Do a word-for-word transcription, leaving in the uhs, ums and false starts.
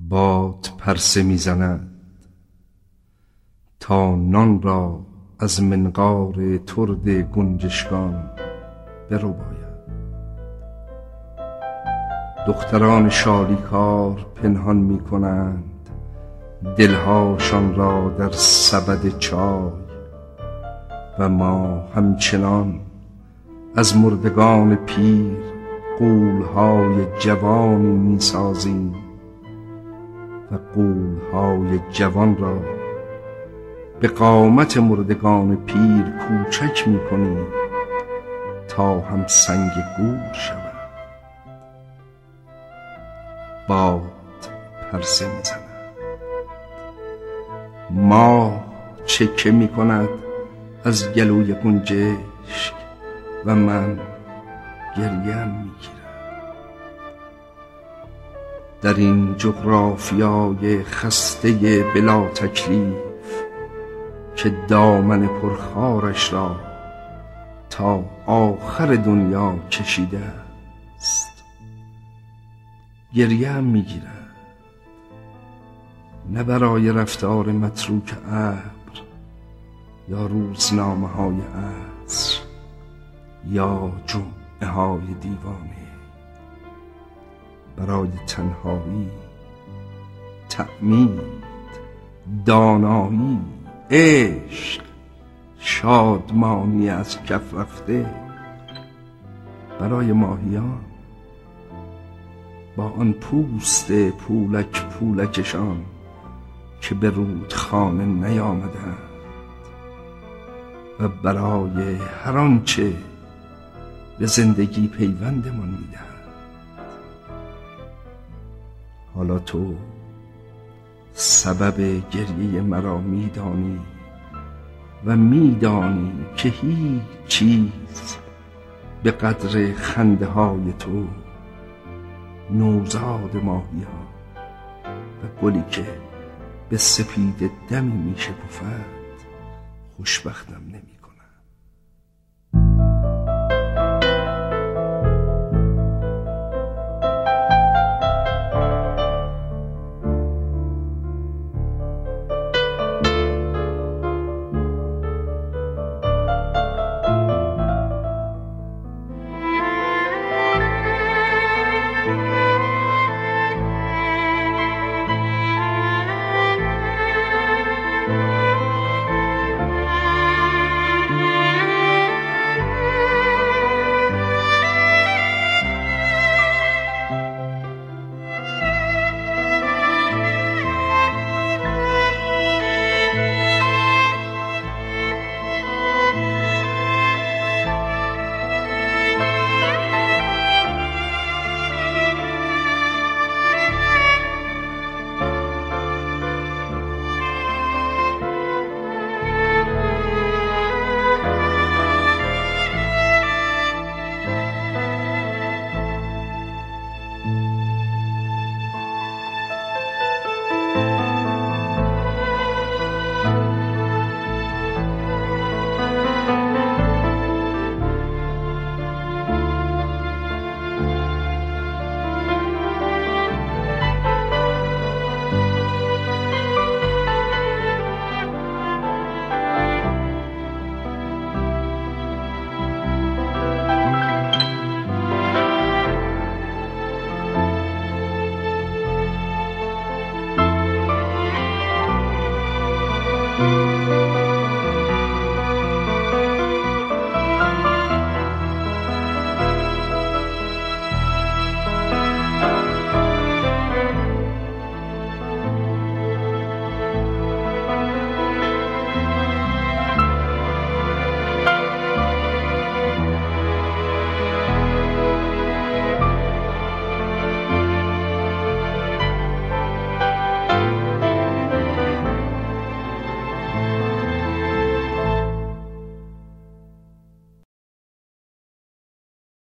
باد پرسه میزند تا نان را از منقار ترد گنجشکان برو باید. دختران شالیکار پنهان می کنند دلهاشان را در سبد چای و ما همچنان از مردگان پیر غول‌های جوانی می سازیم و غول‌های جوان را به قامت مردگان پیر کوچک می کنیم تا هم سنگ گور شود. باد پرسه می زند، ماه چکه می کند از گلوی گنجشک و من گریم می گیرم. در این جغرافیای خسته بلا تکلیف که دامن پرخارش را تا آخر دنیا کشیده است، گریم می گیرد نه برای رفتار متروک ابر یا روزنامه های عصر یا جمعه های دیوانه، برای تنهایی، تأمید، دانایی، عشق، شادمانی از کف رفته، برای ماهیان با آن پوست پولک پولکشان که به رودخانه نیامدند و برای هر آنچه به زندگی پیوندمان میدهد. حالا تو سبب گریه مرا میدانی و میدانی که هیچ چیز به قدر خنده های تو، نوزاد ماهیان و گلی که به سپید دمی میشکفد خوشبختم نمی